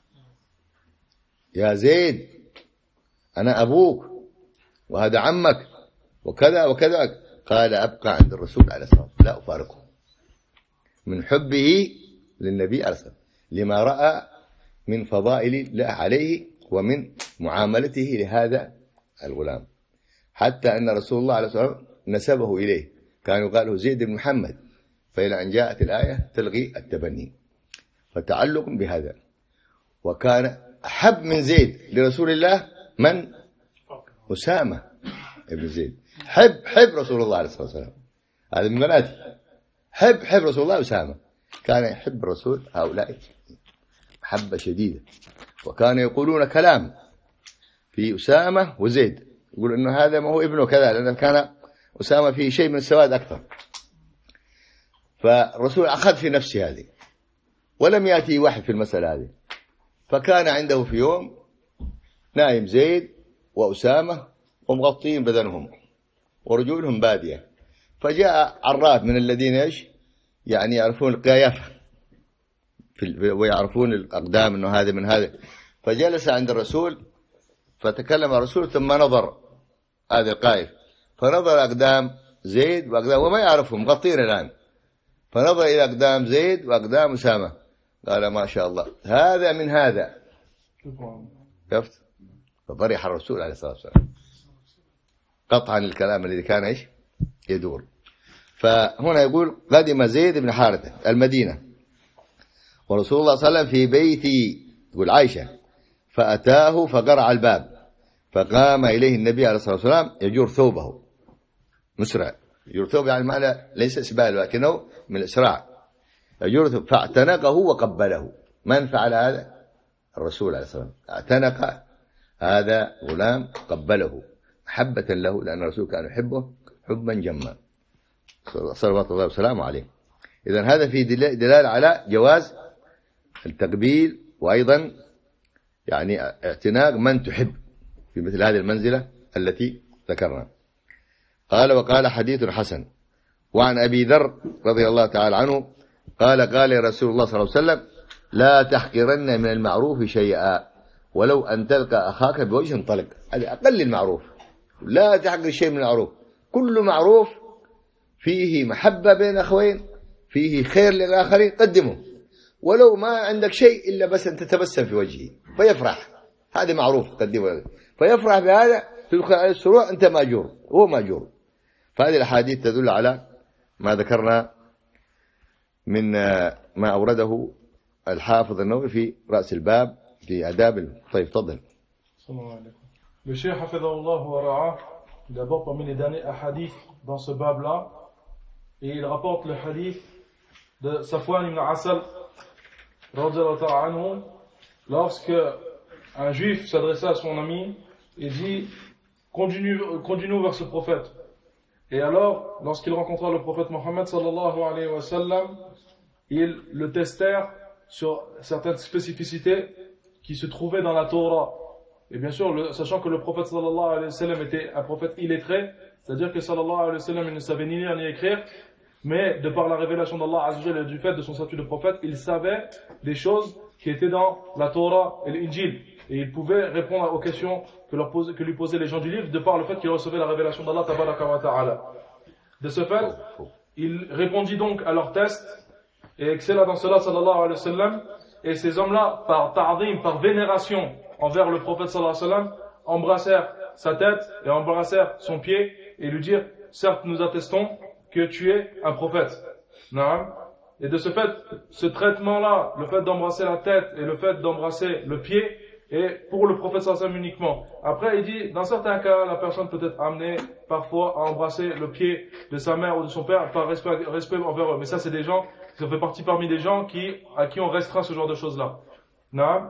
يا زيد، أنا أبوك وهذا عمك وكذا وكذا. قال: أبقى عند الرسول عليه الصلاة والسلام، لا أفارقه، من حبه للنبي عليه الصلاة والسلام لما رأى من فضائل الله عليه ومن معاملته لهذا الغلام، حتى أن رسول الله عليه الصلاة والسلام نسبه إليه، كان يقال له زيد بن محمد، فإلى أن جاءت الآية تلغي التبني، فتعلق بهذا. وكان أحب من زيد لرسول الله من؟ أسامة ابن زيد. حب حب رسول الله عليه الصلاة والسلام، هذا من بناته. حب حب رسول الله أسامة، كان يحب الرسول هؤلاء محبة شديدة، وكانوا يقولون كلام في أسامة وزيد، يقول إنه هذا ما هو ابنه كذا، لأن كان أسامة فيه شيء من السواد أكثر. فالرسول أخذ في نفسه هذه، ولم يأتي واحد في المسألة هذه، فكان عنده في يوم نائم زيد وأسامة ومغطين بدنهم ورجولهم بادية، فجاء عراف من الذين ايش يعني يعرفون القيافة ويعرفون الأقدام أنه هذا من هذا، فجلس عند الرسول فتكلم الرسول، ثم نظر هذا القائف، فنظر أقدام زيد وأقدام وما يعرفهم مغطين الآن، فنظر إلى أقدام زيد وأقدام أسامة، قال: ما شاء الله، هذا من هذا. شفت؟ فضرح الرسول عليه الصلاة والسلام قطعا الكلام الذي كان ايش يدور. فهنا يقول: قدم زيد بن حارثة المدينة ورسول الله صلى الله عليه وسلم في بيتي، يقول عائشة، فأتاه فقرع الباب، فقام إليه النبي عليه الصلاة والسلام يجر ثوبه مسرع. يجر ثوبه يعني معنى ليس إسبال، لكنه من الإسراع. يجر ثوبه فاعتنقه وقبله. من فعل هذا؟ الرسول عليه الصلاة والسلام. اعتنق هذا غلام، قبله محبة له، لأن الرسول كان يحبه حبا جما صلوات الله وسلامه عليه. إذن هذا في دلالة على جواز التقبيل، وأيضا يعني اعتناق من تحب في مثل هذه المنزلة التي ذكرنا. قال: وقال حديث حسن. وعن أبي ذر رضي الله تعالى عنه قال: قال رسول الله صلى الله عليه وسلم: لا تحقرن من المعروف شيئا ولو أن تلقى أخاك بوجه طلق. هذا أقل المعروف، لا تحقر شيء من المعروف، كل معروف فيه محبة بين الأخوين، فيه خير للآخرين، قدمه، ولو ما عندك شيء إلا بس أن تتبسم في وجهه فيفرح، هذا معروف قدمه، فيفرح بهذا، تدخل على السرور، أنت ماجور وهو ماجور. فهذه الأحاديث تدل على ما ذكرنا من ما أورده الحافظ النووي في رأس الباب في آداب. طيب تفضل. Le Cheikh Hafidahullah wa Ra'a, d'abord parmi les derniers hadiths dans ce bab-là, et il rapporte le hadith de Safwan ibn Asal, radiyallahu ta'ala anhu, lorsque un juif s'adressait à son ami et dit: conduis-nous vers ce prophète. Et alors, lorsqu'il rencontra le prophète Mohammed sallallahu alayhi wa sallam, ils le testèrent sur certaines spécificités qui se trouvaient dans la Torah. Et bien sûr, le, sachant que le prophète sallallahu alayhi wa sallam était un prophète illettré, c'est-à-dire que sallallahu alayhi wa sallam il ne savait ni lire ni écrire, mais de par la révélation d'Allah Azza wa Jalla et du fait de son statut de prophète, il savait des choses qui étaient dans la Torah et l'Injil. Et il pouvait répondre aux questions que, leur pose, que lui posaient les gens du livre de par le fait qu'il recevait la révélation d'Allah Tabaraka wa Ta'ala. De ce fait, il répondit donc à leurs tests et excella dans cela sallallahu alayhi wa sallam. Et ces hommes-là, par ta'zim, par vénération envers le prophète sallallahu alayhi wa sallam, embrassèrent sa tête et embrassèrent son pied et lui dirent: certes, nous attestons que tu es un prophète. Non. Et de ce fait, ce traitement-là, le fait d'embrasser la tête et le fait d'embrasser le pied, et pour le prophète sallallahu alayhi wa sallam uniquement. Après, il dit, dans certains cas, la personne peut être amenée parfois à embrasser le pied de sa mère ou de son père par respect, respect envers eux. Mais ça, c'est des gens, ça fait partie parmi des gens qui, à qui on restreint ce genre de choses-là. Non.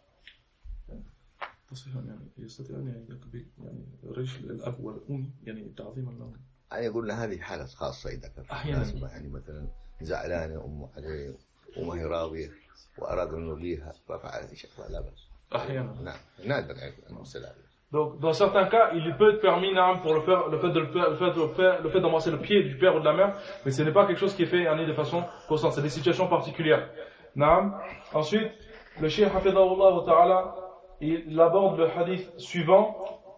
يعني قلنا هذه حالة خاصة إذا كان أحيانا يعني مثلا زعلانة أم عليه وما هي راضية وأراد أن يرضيها ففعل هذه الشيء فلا بأس. أحيانا. نعم نادر يعني السلام. Donc, dans certains cas, il peut être permis pour le faire, le fait de le faire, le fait de le faire, le fait d'embrasser le pied du père ou de la mère, mais ce n'est pas quelque chose qui est fait de façon constante. C'est des situations particulières. Naam. Ensuite, le cheikh Hafidahullah Ta'ala, il aborde le hadith suivant.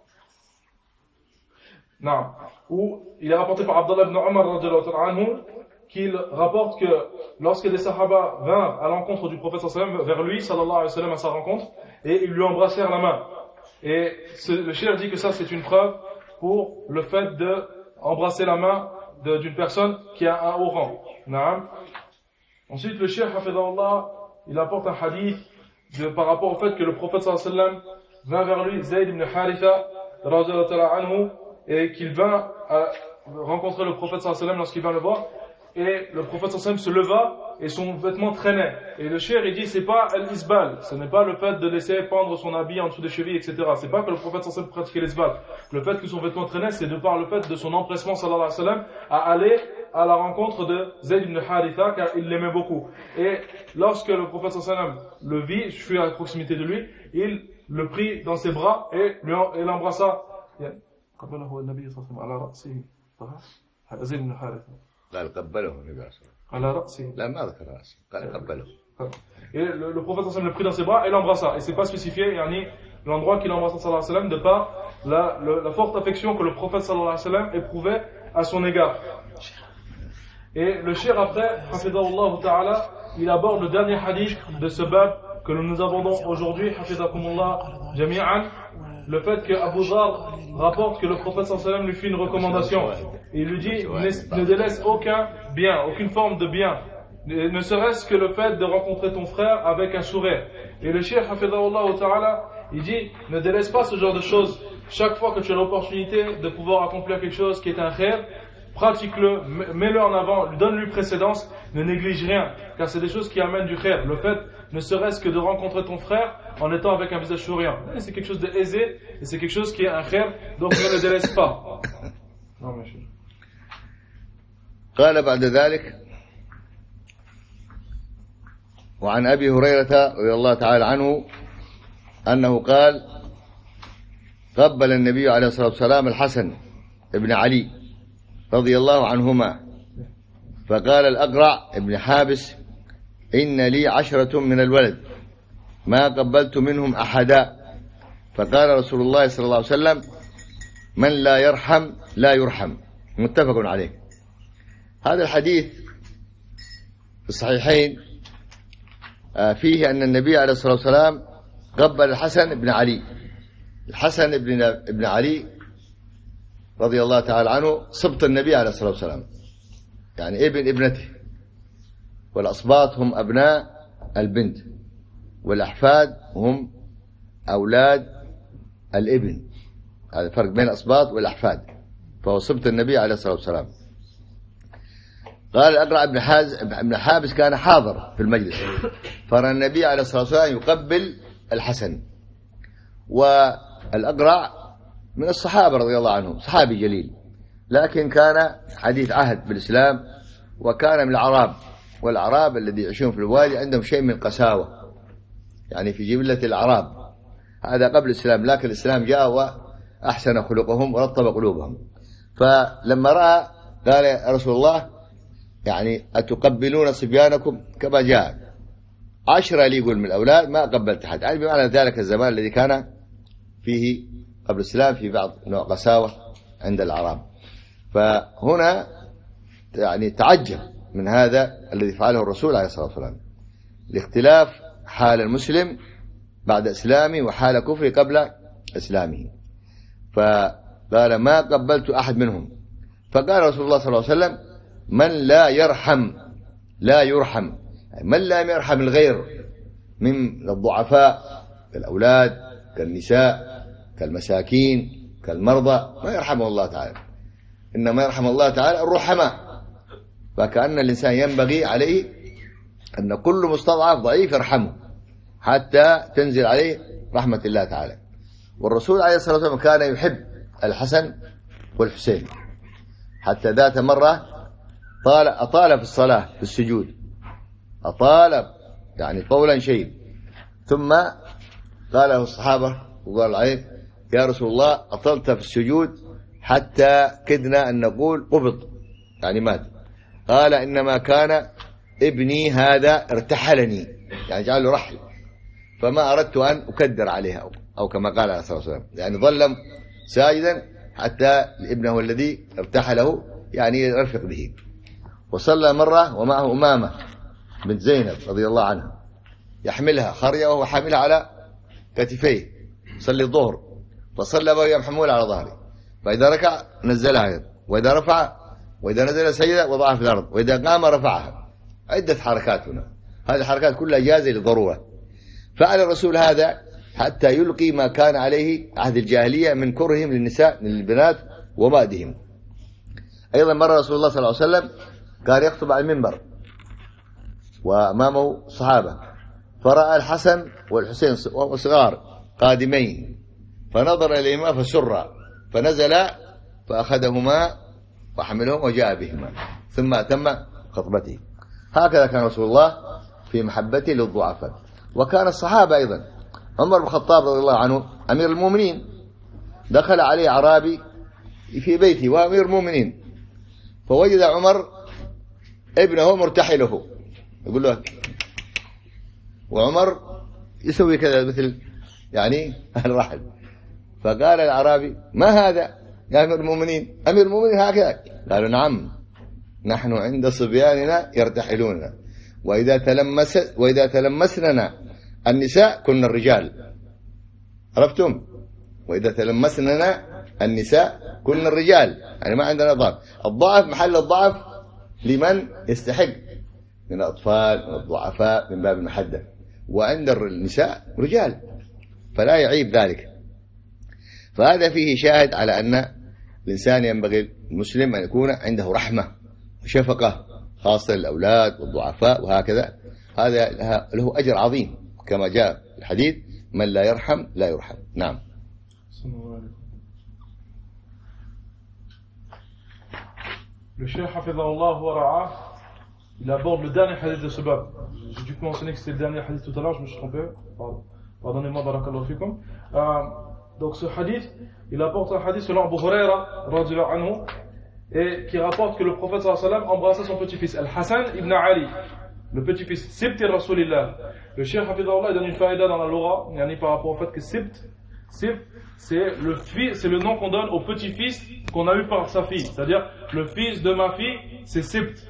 Naam. Où il est rapporté par Abdullah ibn Umar radhiyallahu ta'ala anhu, qu'il rapporte que lorsque des sahaba vinrent à l'encontre du prophète sallallahu alayhi wa sallam, vers lui, sallallahu alayhi wa sallam, à sa rencontre, et ils lui embrassèrent la main. Et ce, le cheikh dit que ça c'est une preuve pour le fait de embrasser la main de, d'une personne qui a un haut rang. Naam. Ensuite, le cheikh Hafidahullah, il apporte un hadith de, par rapport au fait que le prophète sallallahu alayhi wa sallam vint vers lui, Zayd ibn Haritha, radhiyallahu ta'ala anhu, et qu'il vint à rencontrer le prophète sallallahu alayhi wa sallam lorsqu'il vint le voir, et le prophète sallallahu alayhi wa sallam se leva et son vêtement traînait. Et le cheikh il dit c'est pas al-isbal, ce n'est pas le fait de laisser pendre son habit en dessous des chevilles, et cetera. C'est pas que le prophète sallallahu alayhi wa sallam pratiquait l'isbal. Le fait que son vêtement traînait, c'est de par le fait de son empressement sallallahu alayhi wa sallam à aller à la rencontre de Zayd ibn Haritha car il l'aimait beaucoup. Et lorsque le prophète sallallahu alayhi wa sallam le vit, je suis à proximité de lui, il le prit dans ses bras et lui et l'embrassa. قبله النبي صلى الله عليه وسلم على رأسه صح؟ زيد بن حارثة. قال قبله النبي صلى الله عليه وسلم. على رأسه. لا ما ذكر رأسه. قال قبله. Et le, le prophète sallallahu alayhi wa sallam le prit dans ses bras et l'embrassa. Et c'est pas spécifié, yani l'endroit qu'il embrassa sallallahu alayhi wa sallam de par la, la, la forte affection que le prophète sallallahu alayhi wa sallam éprouvait à son égard. Et le cheikh après, hafidahullah ta'ala, il aborde le dernier hadith de ce bab que nous nous abordons aujourd'hui, hafidakumullah jami'an. Le fait que Abu Dhar rapporte que le prophète sallallahu alayhi wa sallam lui fit une recommandation. Et il lui dit, ne, ne délaisse aucun bien, aucune forme de bien. Ne serait-ce que le fait de rencontrer ton frère avec un sourire. Et le cheikh hafidahullah ta'ala, il dit, ne délaisse pas ce genre de choses. Chaque fois que tu as l'opportunité de pouvoir accomplir quelque chose qui est un khair, pratique-le, mets-le en avant, donne-lui précédence, ne néglige rien, car c'est des choses qui amènent du khair. Le fait, ne serait-ce que de rencontrer ton frère en étant avec un visage souriant, c'est quelque chose d'aisé et c'est quelque chose qui est un khair, donc ne le délaisse pas. Non, monsieur. قال بعد ذلك وعن أبي هريرة رضي الله تعالى عنه أنه قال قبل النبي عليه الصلاة والسلام الحسن ابن علي رضي الله عنهما فقال الأقرع ابن حابس إن لي عشرة من الولد ما قبلت منهم أحدا فقال رسول الله صلى الله عليه وسلم من لا يرحم لا يرحم متفق عليه. هذا الحديث في الصحيحين فيه أن النبي عليه الصلاة والسلام قبل الحسن بن علي. الحسن بن ابن علي رضي الله تعالى عنه صبط النبي عليه الصلاة والسلام، يعني ابن ابنته، والأصباط هم أبناء البنت والأحفاد هم أولاد الابن. هذا الفرق بين الأصباط والأحفاد. فهو صبط النبي عليه الصلاة والسلام. قال الأقرع بن حاز بن حابس كان حاضر في المجلس، فرأى النبي عليه الصلاة والسلام يقبل الحسن. والأقرع من الصحابة رضي الله عنهم، صحابي جليل، لكن كان حديث عهد بالإسلام وكان من الأعراب، والأعراب الذي يعيشون في الوادي عندهم شيء من القساوة، يعني في جبلة الأعراب. هذا قبل الإسلام، لكن الإسلام جاء وأحسن خلقهم ورطب قلوبهم. فلما رأى قال يا رسول الله يعني أتقبلون صبيانكم؟ كما جاء عشرة لي يقول من الأولاد ما قبلت أحد، يعني بمعنى ذلك الزمان الذي كان فيه قبل الإسلام في بعض نوع قساوة عند الأعراب. فهنا يعني تعجب من هذا الذي فعله الرسول عليه الصلاة والسلام لاختلاف حال المسلم بعد إسلامه وحال كفره قبل إسلامه. فقال ما قبلت أحد منهم. فقال رسول الله صلى الله عليه وسلم من لا يرحم لا يرحم، من لا يرحم الغير من الضعفاء كالأولاد كالنساء كالمساكين كالمرضى ما يرحمه الله تعالى، إنما يرحم الله تعالى الرحماء. فكأن الإنسان ينبغي عليه أن كل مستضعف ضعيف يرحمه حتى تنزل عليه رحمة الله تعالى. والرسول عليه الصلاة والسلام كان يحب الحسن والحسين، حتى ذات مرة طال أطال في الصلاة في السجود، أطال يعني طولا شيء، ثم قال له الصحابة وقال عليه يا رسول الله أطلت في السجود حتى كدنا أن نقول قبض يعني مات. قال إنما كان ابني هذا ارتحلني، يعني جعل له رحل، فما أردت أن أكدر عليها، أو كما قال عليه الصلاة والسلام، يعني ظل ساجدا حتى ابنه الذي ارتحله يعني يرفق به. وصلى مرة ومعه أمامة بنت زينب رضي الله عنها يحملها خرية وهو حاملها على كتفيه، صلي الظهر، فصلى وهي محمولة على ظهره، فإذا ركع نزلها، وإذا رفع، وإذا نزل سجدة وضعها في الأرض، وإذا قام رفعها. عدة حركات هنا، هذه الحركات كلها جازة للضرورة. فعل الرسول هذا حتى يلقي ما كان عليه عهد الجاهلية من كرههم للنساء للبنات وبعدهم. أيضا مرة رسول الله صلى الله عليه وسلم كان يخطب على المنبر وأمامه صحابة، فرأى الحسن والحسين وهم صغار قادمين، فنظر إليهما فسر، فنزل فأخذهما وحملهم وجاء بهما، ثم أتم خطبته. هكذا كان رسول الله في محبته للضعفاء. وكان الصحابة أيضا. عمر بن الخطاب رضي الله عنه أمير المؤمنين، دخل عليه أعرابي في بيته وأمير المؤمنين، فوجد عمر ابنه مرتحله يقول له، وعمر يسوي كذا مثل يعني الرحل. فقال الأعرابي ما هذا يا أمير المؤمنين؟ أمير المؤمنين هكذا؟ قالوا نعم، نحن عند صبياننا يرتحلوننا، وإذا تلمس وإذا تلمسننا النساء كنا الرجال. عرفتم؟ وإذا تلمسننا النساء كنا الرجال، يعني ما عندنا ضعف. الضعف محل الضعف لمن يستحق من الأطفال من الضعفاء من باب المحدة، وعند النساء رجال، فلا يعيب ذلك. فهذا فيه شاهد على أن الإنسان ينبغي المسلم أن يكون عنده رحمة وشفقة خاصة للأولاد والضعفاء وهكذا. هذا له أجر عظيم كما جاء في الحديث من لا يرحم لا يرحم. نعم. Le Cheikh Hafidhahullah wa Ra'ah, il aborde le dernier hadith de ce bab. J'ai dû mentionner que c'était le dernier hadith tout à l'heure, je me suis trompé. Pardonnez-moi, barakallahu fikum. Euh, donc ce hadith, il apporte un hadith selon Abu Huraira, radhiyallahu anhu, et qui rapporte que le prophète sallallahu alayhi wa sallam embrassait son petit-fils, Al-Hassan ibn Ali, le petit-fils, Sibt Rasulillah. Le Cheikh Hafidhahullah donne une faïda dans la Lora, par rapport au fait que Sibt, Sibt, c'est le fils, c'est le nom qu'on donne au petit-fils qu'on a eu par sa fille. C'est-à-dire, le fils de ma fille, c'est Sibt.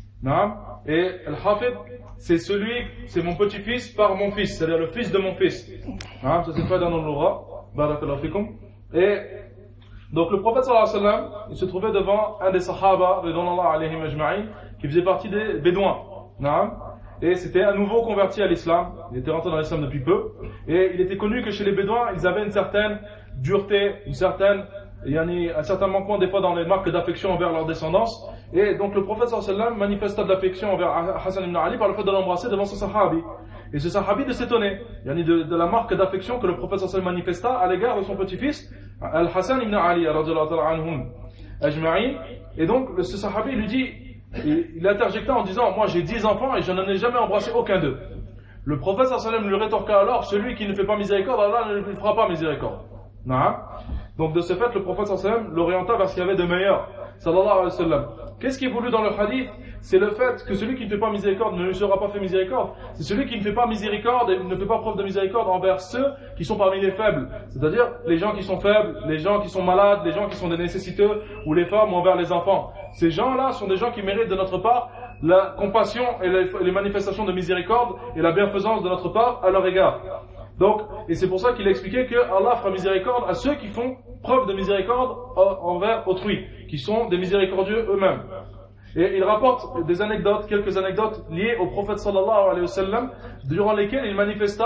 Et Al-Hafid, c'est celui, c'est mon petit-fils par mon fils, c'est-à-dire le fils de mon fils. Ça c'est fait dans le Lora. Barakallahu fikum. Et donc le prophète sallallahu alayhi wa sallam, il se trouvait devant un des sahaba, ridwanullah alayhim ajma'in, qui faisait partie des bédouins. Et c'était un nouveau converti à l'islam. Il était rentré dans l'islam depuis peu. Et il était connu que chez les bédouins, ils avaient une certaine dureté, une certaine, il y a un certain manquement des fois dans les marques d'affection envers leur descendance. Et donc le prophète sallallahu alayhi wa sallam manifesta de l'affection envers Hassan ibn Ali par le fait de l'embrasser devant ce sahabi. Et ce sahabi de s'étonner, de, de la marque d'affection que le prophète sallallahu alayhi wa sallam manifesta à l'égard de son petit-fils, Al-Hassan ibn Ali, anhum ajma'in. Et donc ce sahabi lui dit, il interjecta en disant, moi j'ai dix enfants et je n'en ai jamais embrassé aucun d'eux. Le prophète sallallahu alayhi wa sallam lui rétorqua alors, celui qui ne fait pas miséricorde, Allah ne lui fera pas miséricorde. Donc de ce fait, le prophète sallallahu alayhi wa sallam l'orienta vers ce qu'il y avait de meilleur, sallallahu alayhi wa sallam. Qu'est-ce qui est voulu dans le hadith? C'est le fait que celui qui ne fait pas miséricorde ne lui sera pas fait miséricorde. C'est celui qui ne fait pas miséricorde et ne fait pas preuve de miséricorde envers ceux qui sont parmi les faibles. C'est-à-dire les gens qui sont faibles, les gens qui sont malades, les gens qui sont des nécessiteux, ou les femmes envers les enfants. Ces gens-là sont des gens qui méritent de notre part la compassion et les manifestations de miséricorde et la bienfaisance de notre part à leur égard. Donc, et c'est pour ça qu'il a expliqué que Allah fera miséricorde à ceux qui font preuve de miséricorde envers autrui, qui sont des miséricordieux eux-mêmes. Et il rapporte des anecdotes, quelques anecdotes liées au prophète sallallahu alayhi wa sallam, durant lesquelles il manifesta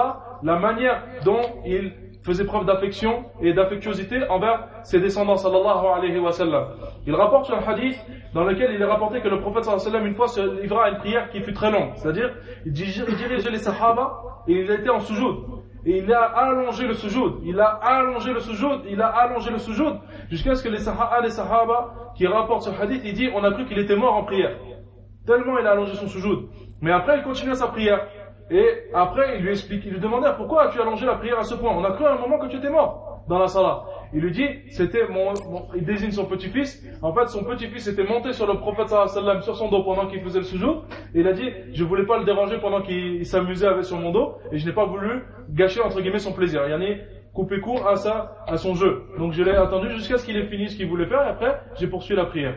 la manière dont il faisait preuve d'affection et d'affectuosité envers ses descendants sallallahu alayhi wa sallam. Il rapporte un hadith dans lequel il est rapporté que le prophète sallallahu alayhi wa sallam une fois se livra à une prière qui fut très longue, c'est-à-dire il dirigeait les sahaba et il était en sujoud. Et il a allongé le sujoud, il a allongé le sujoud, il a allongé le sujoud, jusqu'à ce que les sahaba, les sahaba qui rapportent ce hadith, il dit, on a cru qu'il était mort en prière. Tellement il a allongé son sujoud. Mais après, il continuait sa prière. Et après, il lui explique, il lui demandait, pourquoi as-tu allongé la prière à ce point? On a cru à un moment que tu étais mort dans la salat. Il lui dit, c'était mon, mon il désigne son petit-fils. En fait, son petit-fils était monté sur le prophète sallallahu alayhi wa sallam sur son dos pendant qu'il faisait le sujoud. Et il a dit, je voulais pas le déranger pendant qu'il s'amusait avec sur mon dos. Et je n'ai pas voulu gâcher, entre guillemets, son plaisir. Il y en a coupé court à ça, à son jeu. Donc je l'ai attendu jusqu'à ce qu'il ait fini ce qu'il voulait faire. Et après, j'ai poursuivi la prière.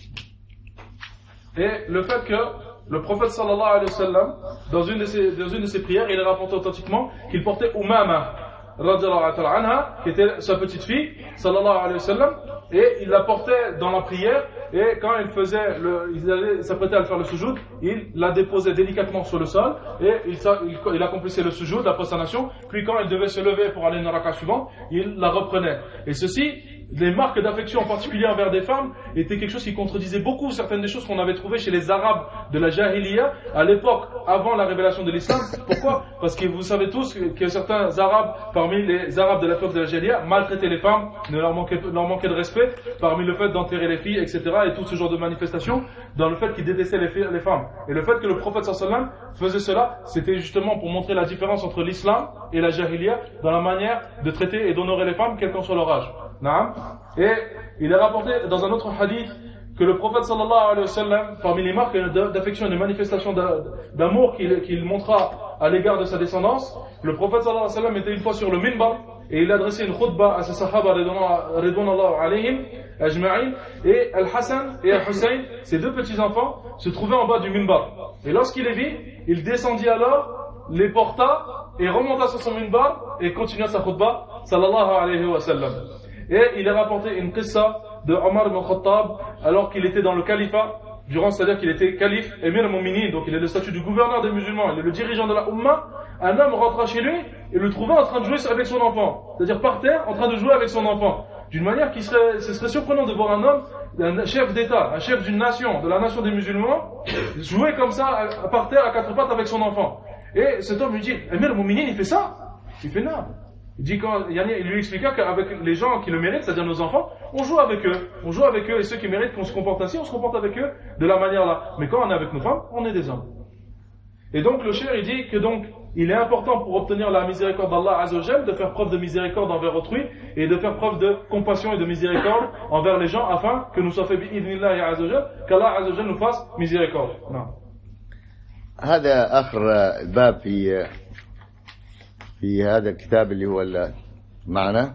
Et le fait que le prophète sallallahu alayhi wa sallam, dans une de ses, dans une de ses prières, il est rapporté authentiquement qu'il portait Umama, radiyallahu anha, qui était sa petite fille, sallallahu alayhi wa sallam, et il la portait dans la prière, et quand il faisait le, il allait s'apprêter à le faire le sujoud, il la déposait délicatement sur le sol, et il, il, il accomplissait le sujoud, la prosternation, puis quand il devait se lever pour aller dans la raka suivante, il la reprenait. Et ceci, les marques d'affection en particulier envers des femmes étaient quelque chose qui contredisait beaucoup certaines des choses qu'on avait trouvées chez les Arabes de la Jahiliya à l'époque avant la révélation de l'islam. Pourquoi? Parce que vous savez tous que, que certains Arabes, parmi les Arabes de l'époque de la Jahiliya, maltraitaient les femmes, ne leur manquaient, leur manquaient de respect, parmi le fait d'enterrer les filles, et cetera, et tout ce genre de manifestations, dans le fait qu'ils détestaient les, filles, les femmes. Et le fait que le prophète sallallahu alayhi wa sallam faisait cela, c'était justement pour montrer la différence entre l'islam et la Jahiliya dans la manière de traiter et d'honorer les femmes, quel qu'en soit leur âge. Et il est rapporté dans un autre hadith que le prophète sallallahu alayhi wa sallam, parmi les marques d'affection et de manifestation d'amour qu'il qu'il montra à l'égard de sa descendance, le prophète sallallahu alayhi wa sallam était une fois sur le minbar et il adressait une khutbah à ses sahaba ridwanallahu alayhim ajma'in, et Al-Hassan et Al-Hussein, ses deux petits enfants, se trouvaient en bas du minbar. Et lorsqu'il les vit, il descendit alors, les porta et remonta sur son minbar et continua sa khutbah sallallahu alayhi wa sallam. Et il est rapporté une qissa de Omar ibn Khattab alors qu'il était dans le califat, durant, c'est-à-dire qu'il était calife, émir al-Mu'minin, donc il est le statut du gouverneur des musulmans, il est le dirigeant de la Ummah. Un homme rentra chez lui et le trouva en train de jouer avec son enfant, c'est-à-dire par terre en train de jouer avec son enfant, d'une manière qui serait, ce serait surprenant de voir un homme, un chef d'État, un chef d'une nation, de la nation des musulmans, jouer comme ça par terre à quatre pattes avec son enfant. Et cet homme lui dit, émir al-Mu'minin, il fait ça? Il fait non. Il dit quand, il lui expliqua qu'avec les gens qui le méritent, c'est-à-dire nos enfants, on joue avec eux. On joue avec eux et ceux qui méritent qu'on se comporte ainsi, on se comporte avec eux de la manière là. Mais quand on est avec nos femmes, on est des hommes. Et donc le cheikh il dit que donc il est important pour obtenir la miséricorde d'Allah Azza wa Jal de faire preuve de miséricorde envers autrui et de faire preuve de compassion et de miséricorde envers les gens afin que nous soient fait bi'idhnillahi Azza wa Jal, qu'Allah Azza wa Jal nous fasse miséricorde. Non. هذا آخر الباب في في هذا الكتاب اللي هو معنا،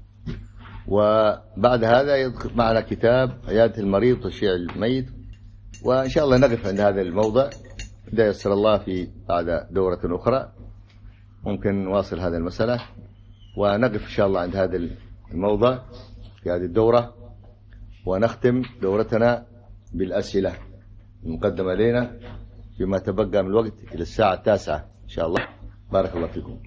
وبعد هذا يدخل معنا كتاب عيادة المريض وتشييع الميت، وإن شاء الله نقف عند هذا الموضع إذا يسر الله في بعد دورة أخرى ممكن نواصل هذه المسألة، ونقف إن شاء الله عند هذا الموضع في هذه الدورة، ونختم دورتنا بالأسئلة المقدمة لنا فيما تبقى من الوقت إلى الساعة التاسعة إن شاء الله. بارك الله فيكم.